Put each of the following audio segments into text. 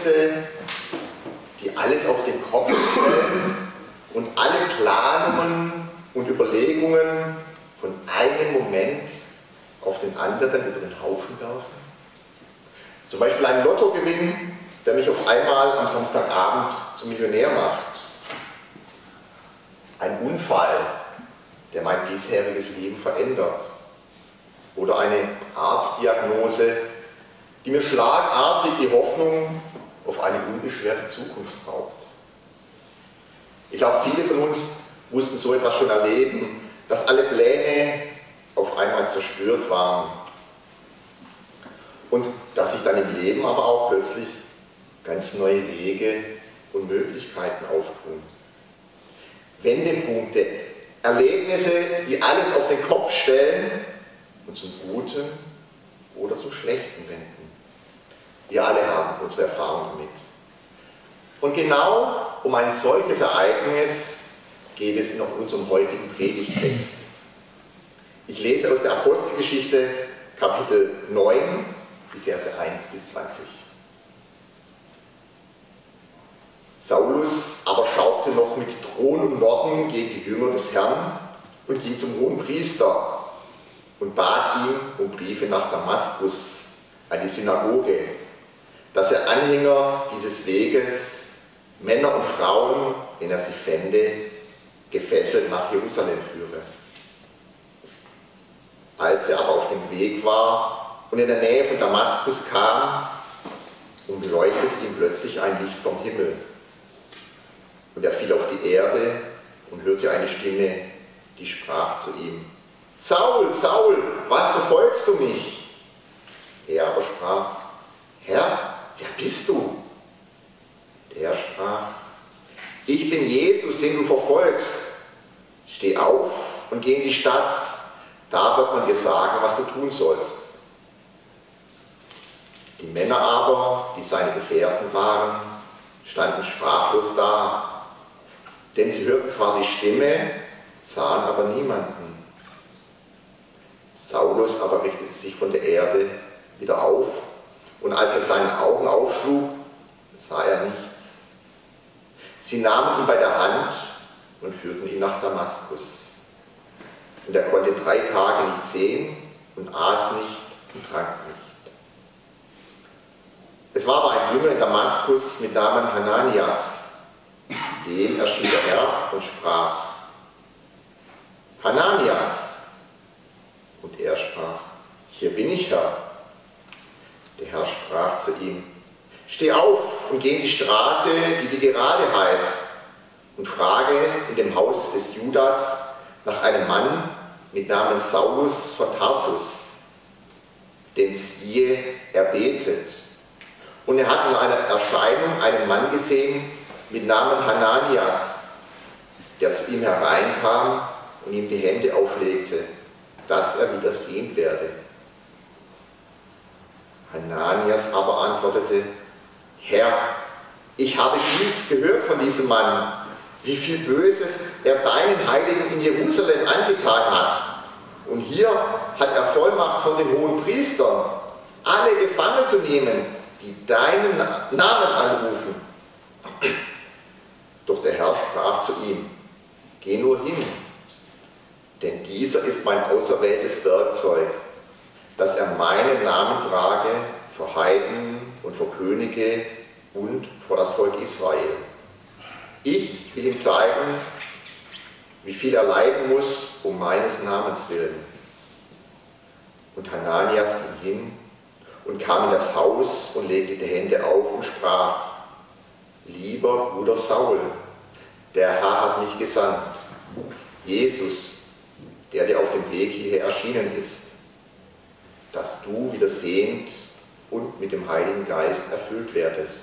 Ereignisse, die alles auf den Kopf stellen und alle Planungen und Überlegungen von einem Moment auf den anderen über den Haufen werfen. Zum Beispiel ein Lottogewinn, der mich auf einmal am Samstagabend zum Millionär macht. Ein Unfall, der mein bisheriges Leben verändert. Oder eine Arztdiagnose, die mir schlagartig die Hoffnung auf eine unbeschwerte Zukunft raubt. Ich glaube, viele von uns mussten so etwas schon erleben, dass alle Pläne auf einmal zerstört waren. Und dass sich dann im Leben aber auch plötzlich ganz neue Wege und Möglichkeiten auftun. Wendepunkte, Erlebnisse, die alles auf den Kopf stellen und zum Guten oder zum Schlechten wenden. Wir alle haben unsere Erfahrung damit. Und genau um ein solches Ereignis geht es in unserem heutigen Predigttext. Ich lese aus der Apostelgeschichte Kapitel 9, die Verse 1 bis 20. Saulus aber schaute noch mit Drohen und Worten gegen die Jünger des Herrn und ging zum Hohenpriester und bat ihn um Briefe nach Damaskus, an die Synagoge, dass er Anhänger dieses Weges, Männer und Frauen, wenn er sie fände, gefesselt nach Jerusalem führe. Als er aber auf dem Weg war und in der Nähe von Damaskus kam, umleuchtete ihm plötzlich ein Licht vom Himmel. Und er fiel auf die Erde und hörte eine Stimme, die sprach zu ihm: Saul, Saul, was verfolgst du mich? Er aber sprach: Herr, wer bist du? Der sprach: Ich bin Jesus, den du verfolgst. Steh auf und geh in die Stadt, da wird man dir sagen, was du tun sollst. Die Männer aber, die seine Gefährten waren, standen sprachlos da, denn sie hörten zwar die Stimme, sahen aber niemanden. Saulus aber richtete sich von der Erde wieder auf, und als er seine Augen aufschlug, sah er nichts. Sie nahmen ihn bei der Hand und führten ihn nach Damaskus. Und er konnte 3 Tage nicht sehen und aß nicht und trank nicht. Es war aber ein Jünger in Damaskus mit Namen Hananias. Dem erschien der Herr und sprach: Hananias. Und er sprach: Hier bin ich, Herr. Der Herr sprach zu ihm: Steh auf und geh in die Straße, die gerade heißt, und frage in dem Haus des Judas nach einem Mann mit Namen Saulus von Tarsus. Denn siehe, er betet. Und er hat in einer Erscheinung einen Mann gesehen mit Namen Hananias, der zu ihm hereinkam und ihm die Hände auflegte, dass er wieder sehen werde. Hananias aber antwortete: Herr, ich habe viel gehört von diesem Mann, wie viel Böses er deinen Heiligen in Jerusalem angetan hat. Und hier hat er Vollmacht von den Hohenpriestern, alle gefangen zu nehmen, die deinen Namen anrufen. Doch der Herr sprach zu ihm: Geh nur hin, denn dieser ist mein auserwähltes Werkzeug, dass er meinen Namen trage vor Heiden und vor Könige und vor das Volk Israel. Ich will ihm zeigen, wie viel er leiden muss um meines Namens willen. Und Hananias ging hin und kam in das Haus und legte die Hände auf und sprach: Lieber Bruder Saul, der Herr hat mich gesandt, Jesus, der dir auf dem Weg hierher erschienen ist, dass du wieder sehend und mit dem Heiligen Geist erfüllt werdest.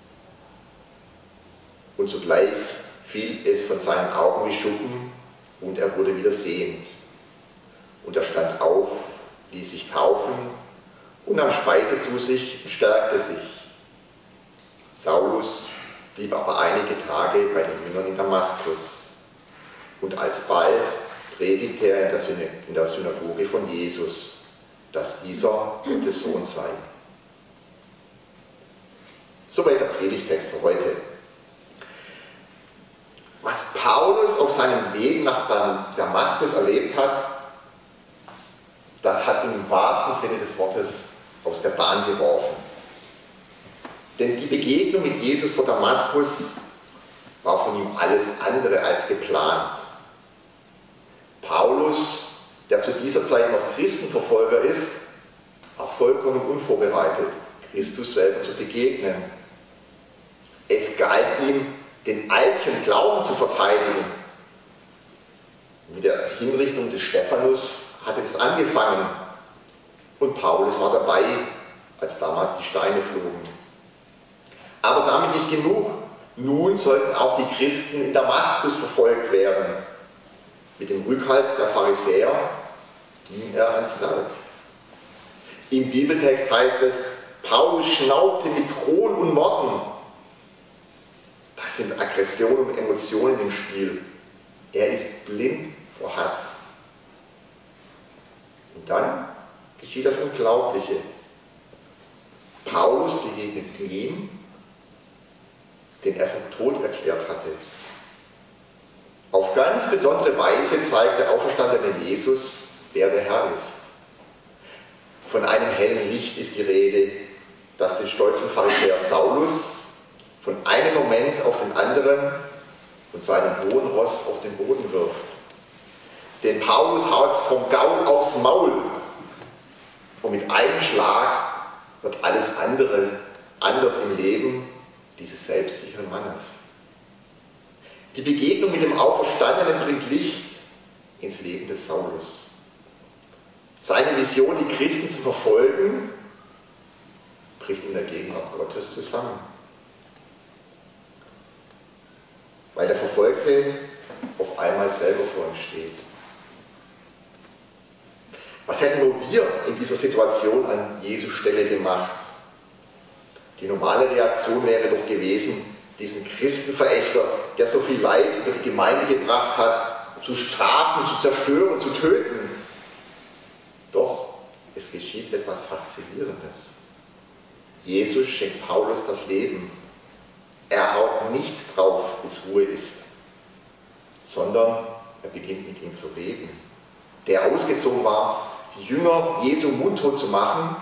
Und sogleich fiel es von seinen Augen wie Schuppen und er wurde wieder sehend. Und er stand auf, ließ sich taufen und nahm Speise zu sich und stärkte sich. Saulus blieb aber einige Tage bei den Jüngern in Damaskus. Und alsbald predigte er in der Synagoge von Jesus, dass dieser Gottes Sohn sei. Soweit der Predigtext für heute. Was Paulus auf seinem Weg nach Damaskus erlebt hat, das hat ihn im wahrsten Sinne des Wortes aus der Bahn geworfen. Denn die Begegnung mit Jesus vor Damaskus war von ihm alles andere als geplant. Paulus, der zu dieser Zeit noch Christenverfolger ist, war vollkommen unvorbereitet, Christus selber zu begegnen. Es galt ihm, den alten Glauben zu verteidigen. Mit der Hinrichtung des Stephanus hatte es angefangen und Paulus war dabei, als damals die Steine flogen. Aber damit nicht genug. Nun sollten auch die Christen in Damaskus verfolgt werden. Mit dem Rückhalt der Pharisäer ging er ans Werk. Im Bibeltext heißt es, Paulus schnaubte mit Drohen und Morden. Da sind Aggression und Emotionen im Spiel. Er ist blind vor Hass. Und dann geschieht das Unglaubliche. Paulus begegnet dem, den er vom Tod erklärt hatte. Auf ganz besondere Weise zeigt der auferstandene Jesus, wer der Herr ist. Von einem hellen Licht ist die Rede, das den stolzen Pharisäer Saulus von einem Moment auf den anderen und seinen hohen Ross auf den Boden wirft. Den Paulus haut vom Gaul aufs Maul und mit einem Schlag wird alles andere anders im Leben dieses selbstsicheren Mannes. Die Begegnung mit dem Auferstandenen bringt Licht ins Leben des Saulus. Seine Vision, die Christen zu verfolgen, bricht in der Gegenwart Gottes zusammen. Weil der Verfolgte auf einmal selber vor ihm steht. Was hätten nur wir in dieser Situation an Jesu Stelle gemacht? Die normale Reaktion wäre doch gewesen, diesen Christenverächter, der so viel Leid über die Gemeinde gebracht hat, zu strafen, zu zerstören, zu töten. Doch es geschieht etwas Faszinierendes. Jesus schenkt Paulus das Leben. Er haut nicht drauf, bis Ruhe ist, sondern er beginnt mit ihm zu reden. Der ausgezogen war, die Jünger Jesu mundtot zu machen,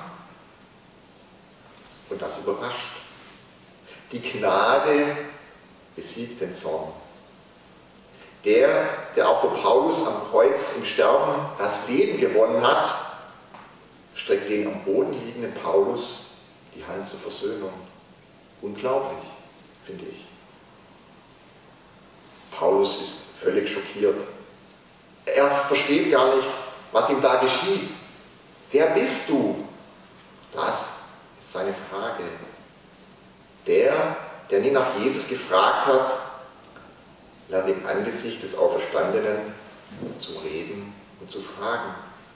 und das überrascht. Die Gnade besiegt den Zorn. Der auch für Paulus am Kreuz im Sterben das Leben gewonnen hat, streckt den am Boden liegenden Paulus die Hand zur Versöhnung. Unglaublich, finde ich. Paulus ist völlig schockiert. Er versteht gar nicht, was ihm da geschieht. Wer bist du? Das ist seine Frage. Der nie nach Jesus gefragt hat, lernt im Angesicht des Auferstandenen zu reden und zu fragen.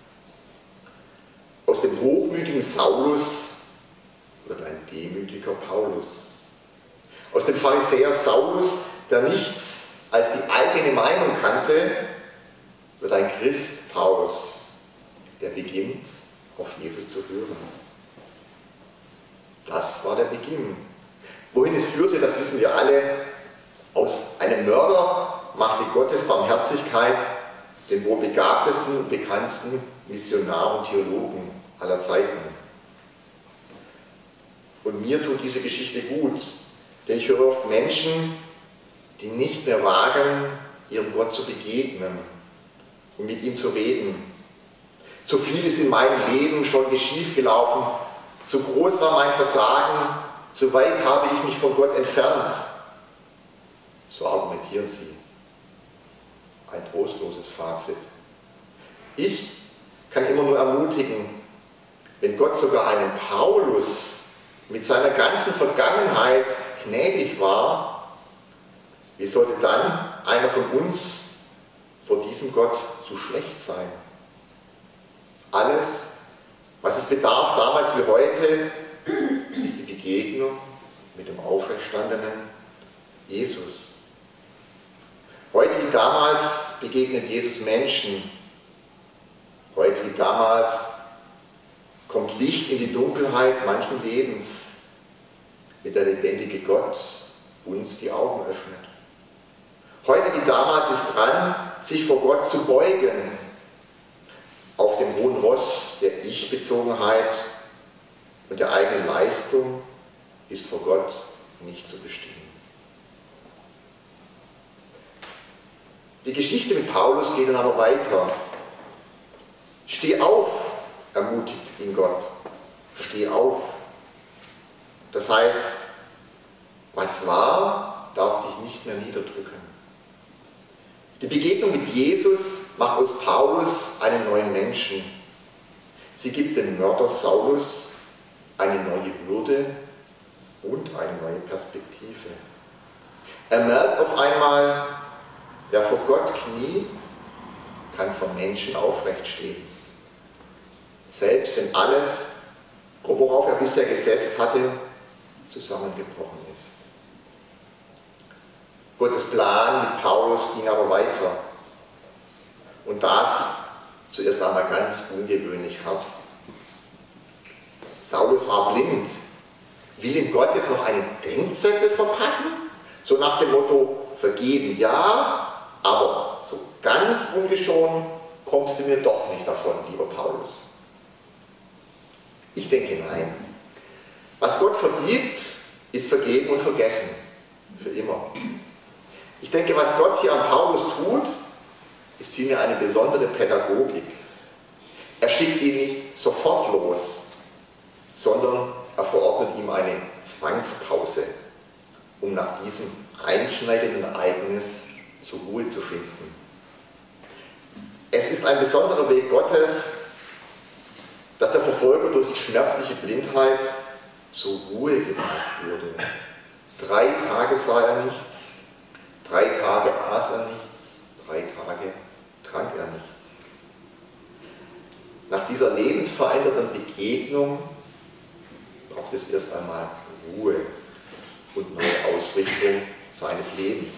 Aus dem hochmütigen Saulus wird ein demütiger Paulus. Aus dem Pharisäer Saulus, der nichts als die eigene Meinung kannte, wird ein Christ Paulus, der beginnt, auf Jesus zu hören. Das war der Beginn. Wohin es führte, das wissen wir alle. Aus einem Mörder machte Gottes Barmherzigkeit den wohl begabtesten und bekanntesten Missionar und Theologen aller Zeiten. Und mir tut diese Geschichte gut, denn ich höre oft Menschen, die nicht mehr wagen, ihrem Gott zu begegnen und mit ihm zu reden. Zu viel ist in meinem Leben schon schief gelaufen, zu groß war mein Versagen, zu weit habe ich mich von Gott entfernt. So argumentieren sie. Ein trostloses Fazit. Ich kann immer nur ermutigen, wenn Gott sogar einem Paulus mit seiner ganzen Vergangenheit gnädig war, wie sollte dann einer von uns vor diesem Gott zu schlecht sein? Alles, was es bedarf, damals wie heute, ist die Begegnung mit dem auferstandenen Jesus. Heute wie damals begegnet Jesus Menschen. Heute wie damals kommt Licht in die Dunkelheit manchen Lebens. mit der lebendige Gott uns die Augen öffnet. Heute wie damals ist dran, sich vor Gott zu beugen, auf dem hohen Ross der Ich-Bezogenheit und der eigenen Leistung ist vor Gott nicht zu bestehen. Die Geschichte mit Paulus geht dann aber weiter. Steh auf, ermutigt ihn Gott. Steh auf. Das heißt, was war, darf dich nicht mehr niederdrücken. Die Begegnung mit Jesus macht aus Paulus einen neuen Menschen. Sie gibt dem Mörder Saulus eine neue Würde und eine neue Perspektive. Er merkt auf einmal, wer vor Gott kniet, kann vor Menschen aufrecht stehen. Selbst wenn alles, worauf er bisher gesetzt hatte, zusammengebrochen ist. Gottes Plan mit Paulus ging aber weiter. Und das zuerst einmal ganz ungewöhnlich hart. Saulus war blind. Will ihm Gott jetzt noch einen Denkzettel verpassen? So nach dem Motto, vergeben ja, aber so ganz ungeschoren kommst du mir doch nicht davon, lieber Paulus. Ich denke nein. Was Gott vergibt, ist vergeben und vergessen. Für immer. Ich denke, was Gott hier an Paulus tut, ist vielmehr eine besondere Pädagogik. Er schickt ihn nicht sofort los, sondern er verordnet ihm eine Zwangspause, um nach diesem einschneidenden Ereignis zur Ruhe zu finden. Es ist ein besonderer Weg Gottes, dass der Verfolger durch die schmerzliche Blindheit zur Ruhe gebracht wurde. 3 Tage sah er nichts, 3 Tage aß er nichts, 3 Tage trank er nichts. Nach dieser lebensverändernden Begegnung braucht es erst einmal Ruhe und neue Ausrichtung seines Lebens.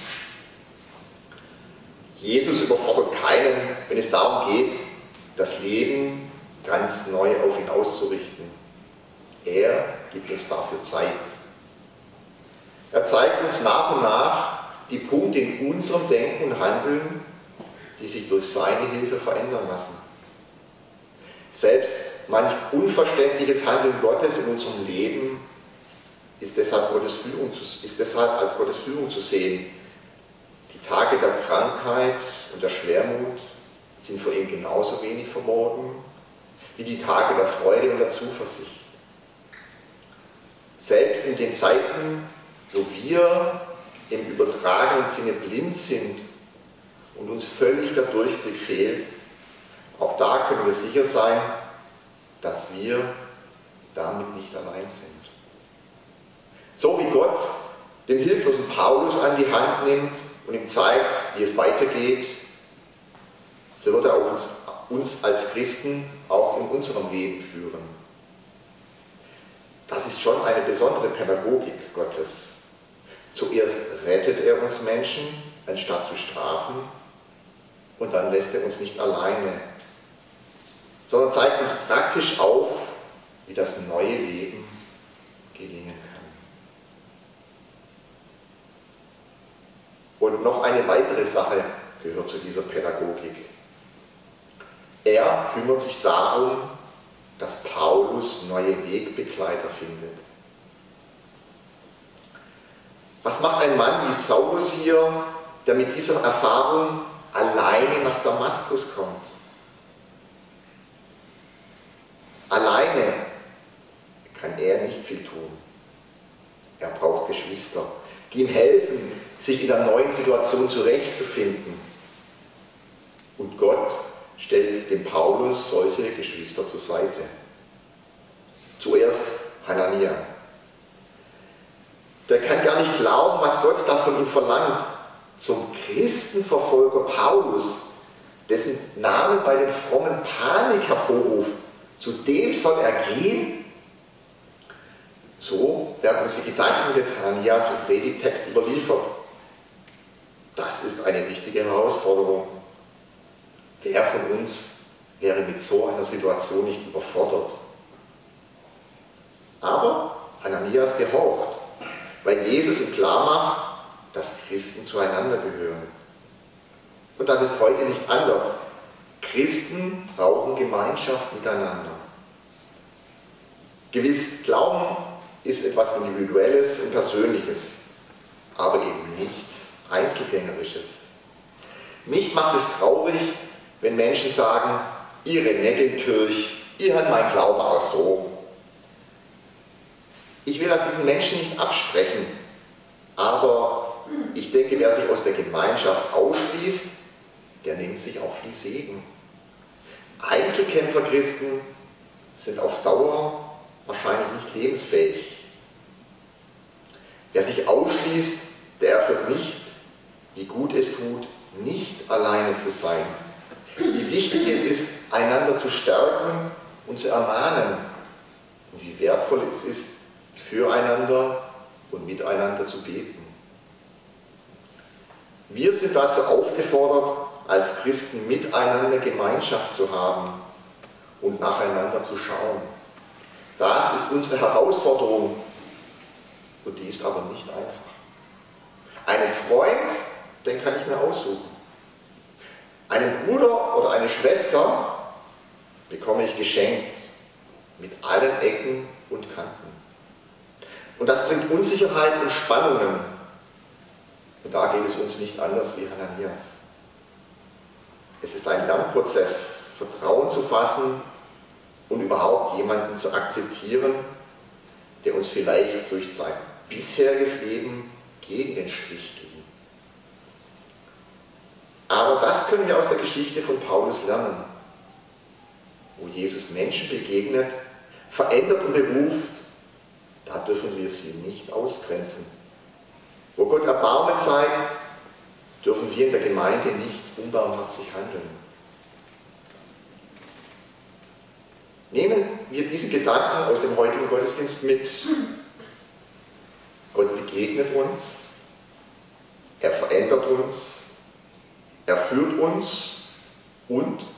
Jesus überfordert keinen, wenn es darum geht, das Leben ganz neu auf ihn auszurichten. Er gibt uns dafür Zeit. Er zeigt uns nach und nach die Punkte in unserem Denken und Handeln, die sich durch seine Hilfe verändern lassen. Selbst manch unverständliches Handeln Gottes in unserem Leben ist deshalb als Gottes Führung zu sehen. Die Tage der Krankheit und der Schwermut sind für ihn genauso wenig verborgen wie die Tage der Freude und der Zuversicht. Selbst in den Zeiten, wo wir im übertragenen Sinne blind sind und uns völlig der Durchblick fehlt, auch da können wir sicher sein, dass wir damit nicht allein sind. So wie Gott den hilflosen Paulus an die Hand nimmt und ihm zeigt, wie es weitergeht, so wird er uns als Christen auch in unserem Leben führen. Das ist schon eine besondere Pädagogik Gottes. Zuerst rettet er uns Menschen, anstatt zu strafen, und dann lässt er uns nicht alleine, sondern zeigt uns praktisch auf, wie das neue Leben gelingen kann. Und noch eine weitere Sache gehört zu dieser Pädagogik. Er kümmert sich darum, dass Paulus neue Wegbegleiter findet. Was macht ein Mann wie Saulus hier, der mit dieser Erfahrung alleine nach Damaskus kommt? Alleine kann er nicht viel tun. Er braucht Geschwister, die ihm helfen, sich in der neuen Situation zurechtzufinden. Und Gott stellt dem Paulus solche Geschwister zur Seite. Zuerst Hanania. Der kann gar nicht glauben, was Gott da von ihm verlangt. Zum Christenverfolger Paulus, dessen Name bei den frommen Panik hervorruft, zu dem soll er gehen? So werden uns die Gedanken des Hananias im Predigttext überliefert. Das ist eine richtige Herausforderung. Wer von uns wäre mit so einer Situation nicht überfordert? Aber Hananias gehorcht weil Jesus ihm klar macht, dass Christen zueinander gehören. Und das ist heute nicht anders. Christen brauchen Gemeinschaft miteinander. Gewiss, Glauben ist etwas Individuelles und Persönliches, aber eben nichts Einzelgängerisches. Mich macht es traurig, wenn Menschen sagen, ihre nicht in Kirch, ihr hat mein Glaube auch so. Ich will das diesen Menschen nicht absprechen, aber ich denke, wer sich aus der Gemeinschaft ausschließt, der nimmt sich auch viel Segen. Einzelkämpferchristen sind auf Dauer wahrscheinlich nicht lebensfähig. Wer sich ausschließt, der erfährt nicht, wie gut es tut, nicht alleine zu sein. Wie wichtig es ist, einander zu stärken und zu ermahnen. Und wie wertvoll es ist, füreinander und miteinander zu beten. Wir sind dazu aufgefordert, als Christen miteinander Gemeinschaft zu haben und nacheinander zu schauen. Das ist unsere Herausforderung und die ist aber nicht einfach. Einen Freund, den kann ich mir aussuchen. Einen Bruder oder eine Schwester bekomme ich geschenkt mit allen Ecken und Kanten. Und das bringt Unsicherheit und Spannungen. Und da geht es uns nicht anders wie Hananias. Es ist ein Lernprozess, Vertrauen zu fassen und überhaupt jemanden zu akzeptieren, der uns vielleicht durch sein bisheriges Leben gegen den Strich ging. Aber das können wir aus der Geschichte von Paulus lernen, wo Jesus Menschen begegnet, verändert und beruft, da dürfen wir sie nicht ausgrenzen. Wo Gott Erbarmen zeigt, dürfen wir in der Gemeinde nicht unbarmherzig handeln. Nehmen wir diesen Gedanken aus dem heutigen Gottesdienst mit. Gott begegnet uns, er verändert uns, er führt uns und